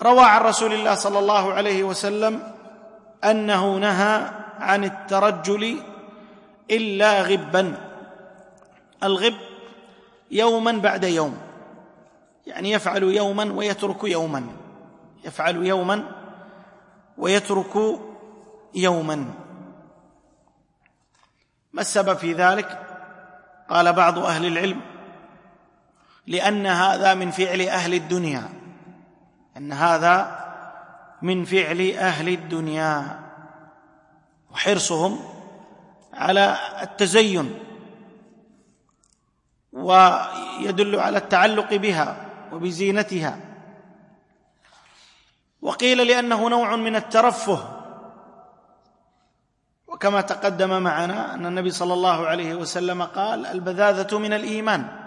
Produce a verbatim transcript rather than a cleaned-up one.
روى عن رسول الله صلى الله عليه وسلم أنه نهى عن الترجل إلا غبا. الغب يوما بعد يوم، يعني يفعل يوما ويترك يوما، يفعل يوما ويترك يوما. ما السبب في ذلك؟ قال بعض أهل العلم: لأن هذا من فعل أهل الدنيا، أن هذا من فعل أهل الدنيا، وحرصهم على التزين، ويدل على التعلق بها وبزينتها. وقيل لأنه نوع من الترفه، وكما تقدم معنا أن النبي صلى الله عليه وسلم قال: البذاذة من الإيمان.